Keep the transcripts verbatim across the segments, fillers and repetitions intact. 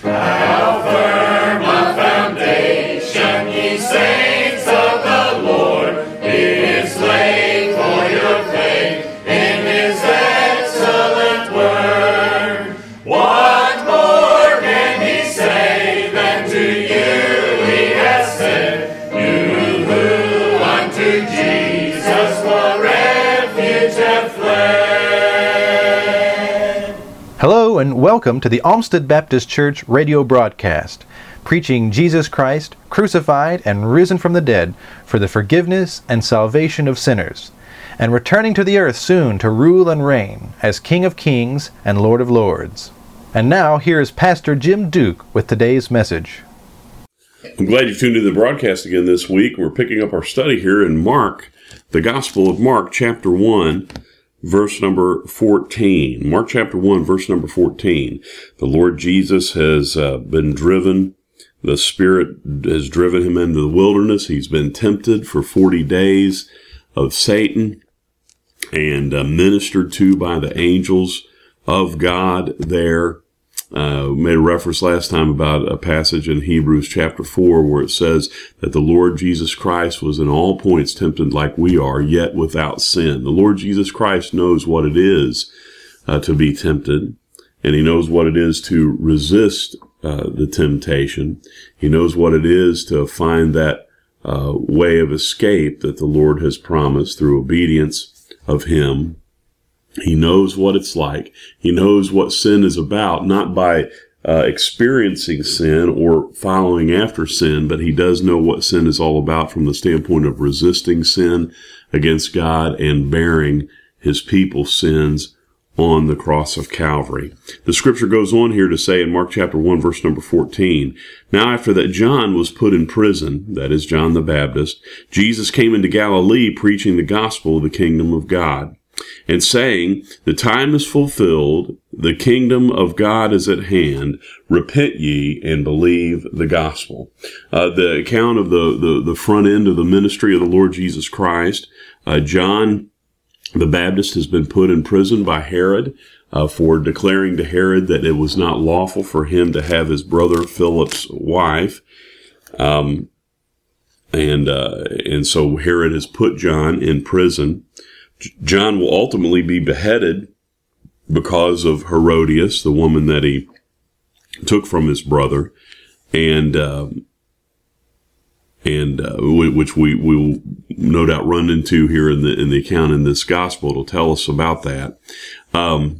How firm a foundation, ye saints of the Lord, is laid for your faith in his excellent word. What more can he say than to you he has said, you who unto Jesus for refuge have fled? Hello and welcome to the Olmsted Baptist Church radio broadcast, preaching Jesus Christ, crucified and risen from the dead for the forgiveness and salvation of sinners, and returning to the earth soon to rule and reign as King of Kings and Lord of Lords. And now here is Pastor Jim Duke with today's message. I'm glad you tuned in to the broadcast again this week. We're picking up our study here in Mark, the Gospel of Mark, chapter one. Verse number fourteen. Mark chapter one, verse number fourteen. The Lord Jesus has uh, been driven. The Spirit has driven him into the wilderness. He's been tempted for forty days of Satan and uh, ministered to by the angels of God there. Uh, we made a reference last time about a passage in Hebrews chapter four where it says that the Lord Jesus Christ was in all points tempted like we are, yet without sin. The Lord Jesus Christ knows what it is uh, to be tempted, and he knows what it is to resist uh, the temptation. He knows what it is to find that uh, way of escape that the Lord has promised through obedience of him. He knows what it's like. He knows what sin is about, not by uh, experiencing sin or following after sin, but he does know what sin is all about from the standpoint of resisting sin against God and bearing his people's sins on the cross of Calvary. The scripture goes on here to say in Mark chapter one, verse number fourteen, now after that John was put in prison, that is John the Baptist, Jesus came into Galilee preaching the gospel of the kingdom of God, and saying, the time is fulfilled, the kingdom of God is at hand, repent ye and believe the gospel. Uh, the account of the, the, the front end of the ministry of the Lord Jesus Christ, uh, John the Baptist has been put in prison by Herod uh, for declaring to Herod that it was not lawful for him to have his brother Philip's wife. Um, and, uh, and so Herod has put John in prison. John will ultimately be beheaded because of Herodias, the woman that he took from his brother, and um, and uh, which we, we will no doubt run into here in the in the account in this gospel. It'll tell us about that. Um,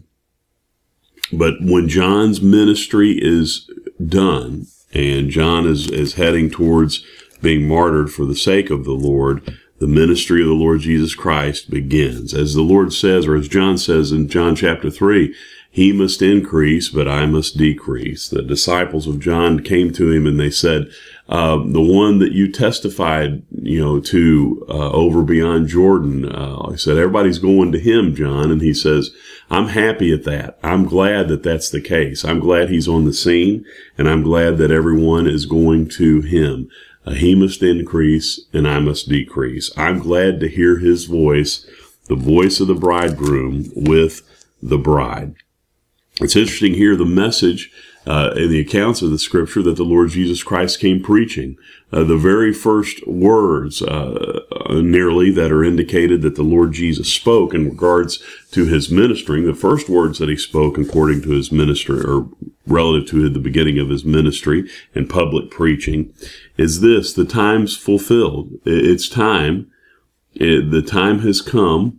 but when John's ministry is done, and John is is heading towards being martyred for the sake of the Lord, the ministry of the Lord Jesus Christ begins. As the Lord says, or as John says in John chapter three, he must increase, but I must decrease. The disciples of John came to him and they said, uh, the one that you testified, you know, to uh, over beyond Jordan, uh, he said, everybody's going to him, John. And he says, I'm happy at that. I'm glad that that's the case. I'm glad he's on the scene, and I'm glad that everyone is going to him. Uh, he must increase and I must decrease. I'm glad to hear his voice, the voice of the bridegroom with the bride. It's interesting here, the message uh, in the accounts of the scripture that the Lord Jesus Christ came preaching. Uh, the very first words uh, nearly that are indicated that the Lord Jesus spoke in regards to his ministering, the first words that he spoke according to his ministry, or relative to the beginning of his ministry and public preaching, is this: the time's fulfilled. It's time. It, the time has come.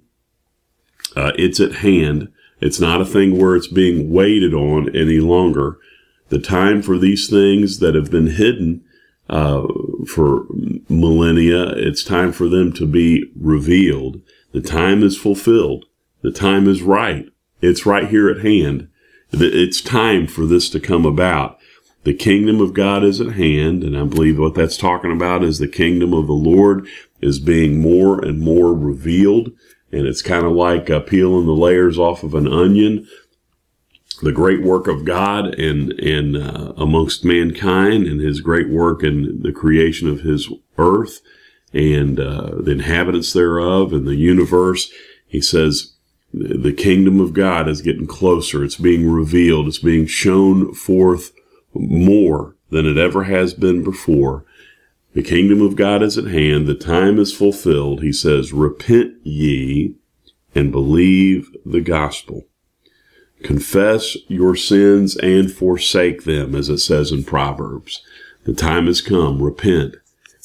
Uh, it's at hand. It's not a thing where it's being waited on any longer. The time for these things that have been hidden uh, for millennia, it's time for them to be revealed. The time is fulfilled. The time is right. It's right here at hand. It's time for this to come about. The kingdom of God is at hand, and I believe what that's talking about is the kingdom of the Lord is being more and more revealed. And it's kind of like uh, peeling the layers off of an onion. The great work of God in, in uh, amongst mankind, and his great work in the creation of his earth and uh, the inhabitants thereof and the universe. He says the kingdom of God is getting closer. It's being revealed. It's being shown forth more than it ever has been before. The kingdom of God is at hand. The time is fulfilled. He says, repent ye and believe the gospel. Confess your sins and forsake them, as it says in Proverbs. The time has come. Repent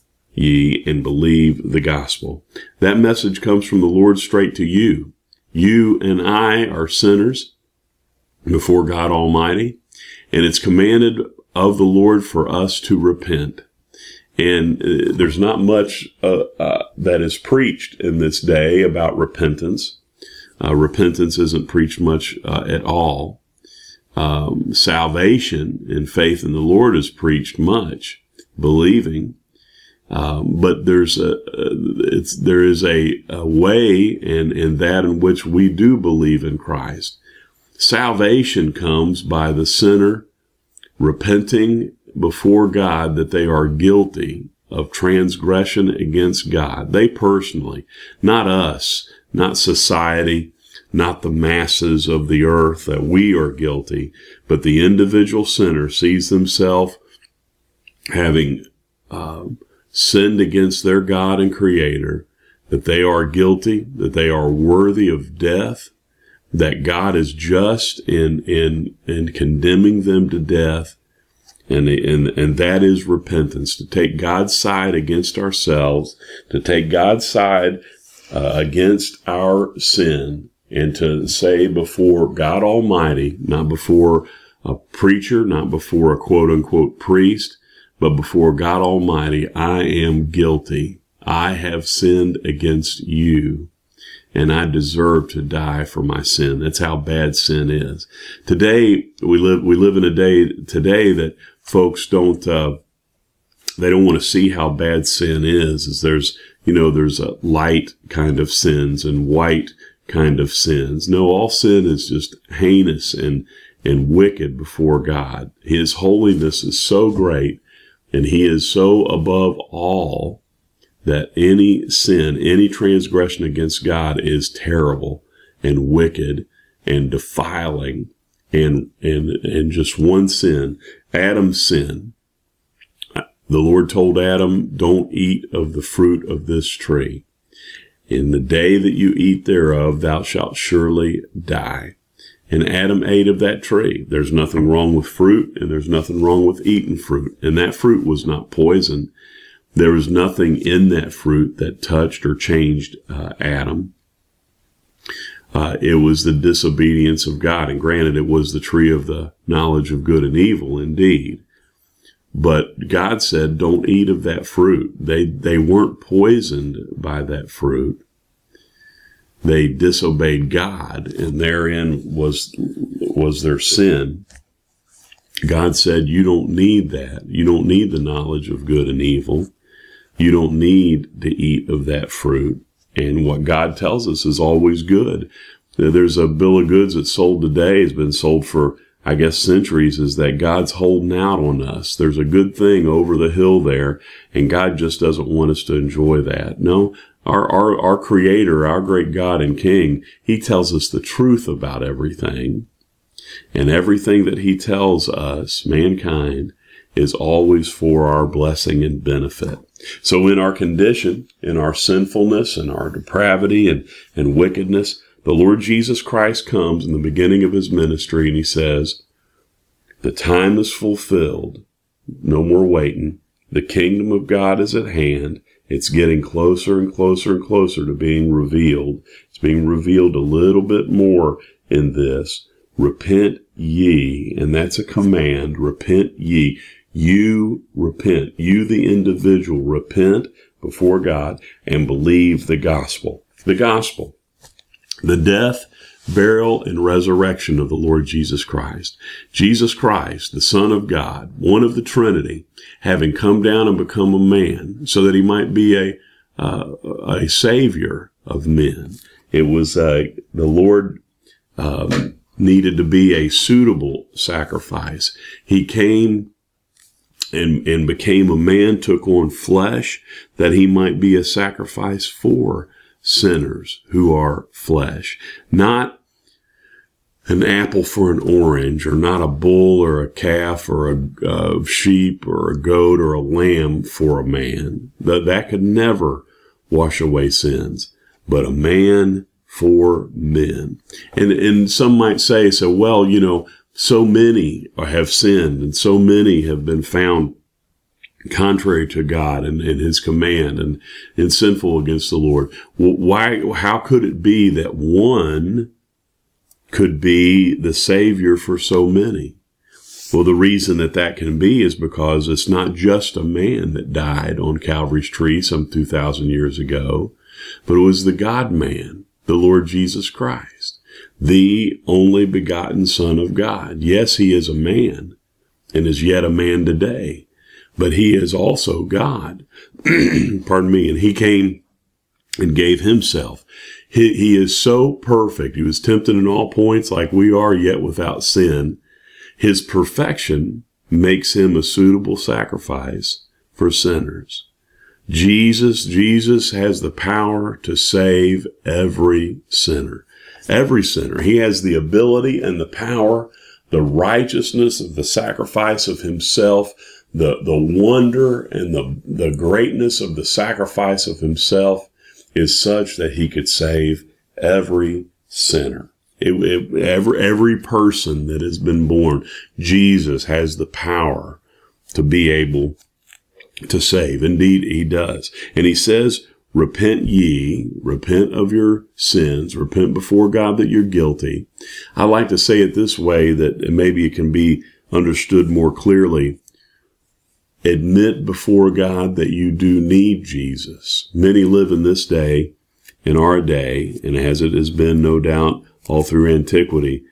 ye and believe the gospel. That message comes from the Lord straight to you. You and I are sinners before God Almighty, and it's commanded of the Lord for us to repent. And uh, there's not much uh, uh, that is preached in this day about repentance. Uh, repentance isn't preached much uh, at all. Um, salvation and faith in the Lord is preached much, believing. Um, but there's a, it's, there is a, a way and, and that in which we do believe in Christ. Salvation comes by the sinner repenting before God that they are guilty of transgression against God. They personally, not us, not society, not the masses of the earth, that we are guilty, but the individual sinner sees themselves having uh, sinned against their God and Creator, that they are guilty, that they are worthy of death, that God is just in in in condemning them to death, and and and that is repentance, to take God's side against ourselves, to take God's side uh, against our sin, and to say before God Almighty, not before a preacher, not before a quote unquote priest, but before God Almighty, I am guilty. I have sinned against you, and I deserve to die for my sin. That's how bad sin is. Today, we live, we live in a day today that folks don't, uh, they don't want to see how bad sin is. Is there's, you know, there's a light kind of sins and white kind of sins. No, all sin is just heinous and, and wicked before God. His holiness is so great, and he is so above all, that any sin, any transgression against God is terrible and wicked and defiling, and, and, and just one sin, Adam's sin. The Lord told Adam, don't eat of the fruit of this tree. In the day that you eat thereof, thou shalt surely die. And Adam ate of that tree. There's nothing wrong with fruit, and there's nothing wrong with eating fruit. And that fruit was not poison. There was nothing in that fruit that touched or changed uh, Adam. Uh, it was the disobedience of God. And granted, it was the tree of the knowledge of good and evil, indeed. But God said, don't eat of that fruit. They, they weren't poisoned by that fruit. They disobeyed God, and therein was, was their sin. God said, you don't need that. You don't need the knowledge of good and evil. You don't need to eat of that fruit. And what God tells us is always good. There's a bill of goods that's sold today, has been sold for, I guess, centuries, is that God's holding out on us. There's a good thing over the hill there, and God just doesn't want us to enjoy that. No, our, our, our Creator, our great God and King, He tells us the truth about everything. And everything that He tells us, mankind, is always for our blessing and benefit. So in our condition, in our sinfulness and our depravity and, and wickedness, the Lord Jesus Christ comes in the beginning of His ministry, and He says, the time is fulfilled. No more waiting. The kingdom of God is at hand. It's getting closer and closer and closer to being revealed. It's being revealed a little bit more in this. Repent ye, and that's a command. Repent ye. You repent. You, the individual, repent before God and believe the gospel. The gospel. The death, burial, and resurrection of the Lord Jesus Christ. Jesus Christ, the Son of God, one of the Trinity, having come down and become a man so that He might be a uh, a Savior of men. It was uh, the Lord um, needed to be a suitable sacrifice. He came and, and became a man, took on flesh, that He might be a sacrifice for sinners who are flesh. Not an apple for an orange, or not a bull or a calf or a uh, sheep or a goat or a lamb for a man. That, that could never wash away sins, but a man for men. And, and some might say, so, well, you know, so many have sinned and so many have been found contrary to God and, and his command and, and sinful against the Lord. Well, why, how could it be that one could be the Savior for so many? Well, the reason that that can be is because it's not just a man that died on Calvary's tree some two thousand years ago, but it was the God-man, the Lord Jesus Christ, the only begotten Son of God. Yes, he is a man and is yet a man today, but he is also God. Pardon me. And he came and gave himself. He, he is so perfect. He was tempted in all points like we are, yet without sin. His perfection makes him a suitable sacrifice for sinners. Jesus, Jesus has the power to save every sinner. Every sinner. He has the ability and the power, the righteousness of the sacrifice of himself, the, the wonder and the, the greatness of the sacrifice of himself is such that he could save every sinner. It, it, every, every person that has been born, Jesus has the power to be able to save. Indeed, he does. And he says, repent ye, repent of your sins, repent before God that you're guilty. I like to say it this way, that maybe it can be understood more clearly. Admit before God that you do need Jesus. Many live in this day, in our day, and as it has been no doubt all through antiquity,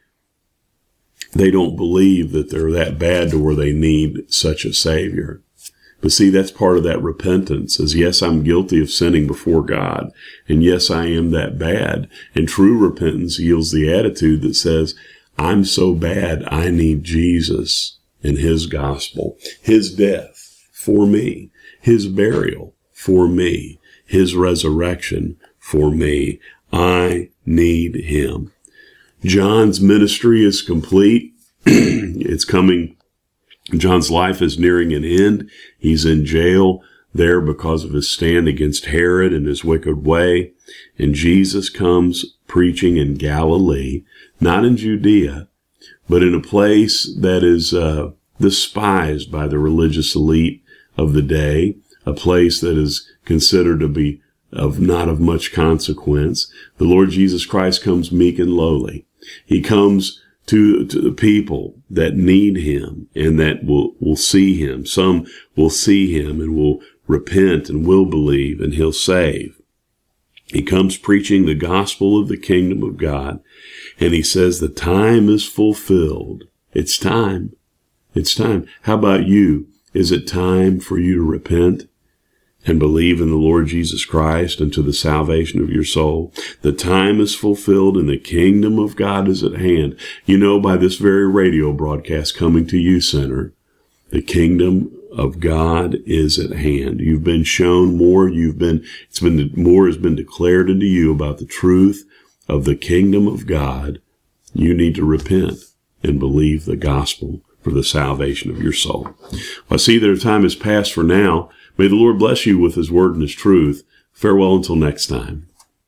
they don't believe that they're that bad to where they need such a Savior. But see, that's part of that repentance, is yes, I'm guilty of sinning before God, and yes, I am that bad. And true repentance yields the attitude that says, I'm so bad, I need Jesus and his gospel, his death for me, his burial for me, his resurrection for me. I need him. John's ministry is complete. It's coming. John's life is nearing an end. He's in jail there because of his stand against Herod and his wicked way. And Jesus comes preaching in Galilee, not in Judea, but in a place that is uh, despised by the religious elite of the day, a place that is considered to be of not of much consequence. The Lord Jesus Christ comes meek and lowly. He comes to, to the people that need him and that will, will see him. Some will see him and will repent and will believe, and he'll save. He comes preaching the gospel of the kingdom of God, and he says the time is fulfilled. It's time. It's time. How about you? Is it time for you to repent and believe in the Lord Jesus Christ and to the salvation of your soul? The time is fulfilled and the kingdom of God is at hand. You know, by this very radio broadcast coming to you, sinner, the kingdom of God is at hand. You've been shown more. You've been, it's been, more has been declared unto you about the truth of the kingdom of God. You need to repent and believe the gospel for the salvation of your soul. Well, I see that our time has passed for now. May the Lord bless you with his word and his truth. Farewell until next time.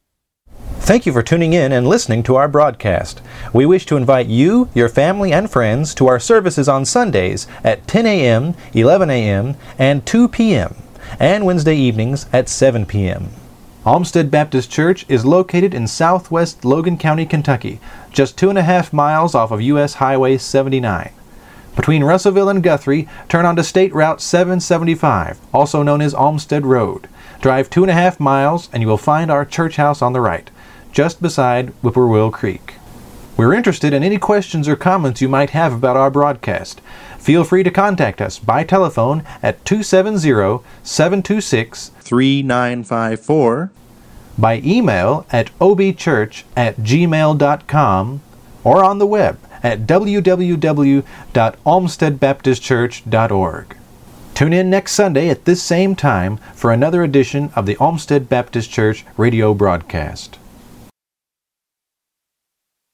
Thank you for tuning in and listening to our broadcast. We wish to invite you, your family, and friends to our services on Sundays at ten a.m., eleven a.m., and two p.m., and Wednesday evenings at seven p.m. Olmsted Baptist Church is located in southwest Logan County, Kentucky, just two and a half miles off of U S Highway seventy-nine. Between Russellville and Guthrie, turn onto State Route seven seventy-five, also known as Olmsted Road. Drive two and a half miles and you will find our church house on the right, just beside Whippoorwill Creek. We're interested in any questions or comments you might have about our broadcast. Feel free to contact us by telephone at two seven zero, seven two six, three nine five four, by email at obchurch at gmail dot com, or on the web at w w w dot olmsted baptist church dot org. Tune in next Sunday at this same time for another edition of the Olmsted Baptist Church radio broadcast.